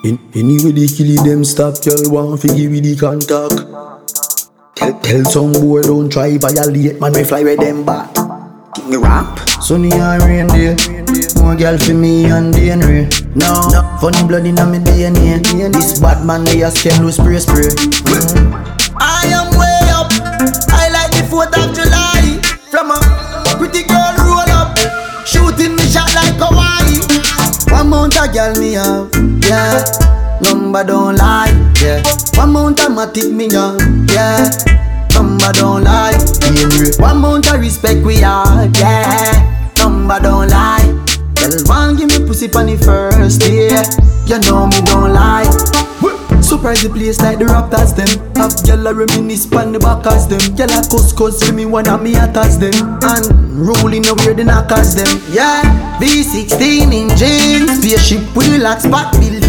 Anyway they kill it, them stop. Girl want fi give me the contact. Tell some boy don't try violate. Man we fly with them back. King rap. Sunny and rain day. More girl for me and DNA. No, funny blood in my DNA. This bad man they a scale with spray. I am way up. I like the 4th of July. From a pretty girl roll up, shooting me shot like Hawaii. One mount a girl me have, yeah. Number don't lie, yeah. One mount a matic me young, yeah. Number don't lie, one mount a respect we are, yeah. Number don't lie. Girl want give me pussy pon the first day. You know me don't lie. Surprise the place like the Raptors them. Have gyal a reminisce pon the backers them. Gyal a cuss for me one of me attacks them. And rolling away the knockers them. Yeah, V16 in jeans, spaceship with the lock spot build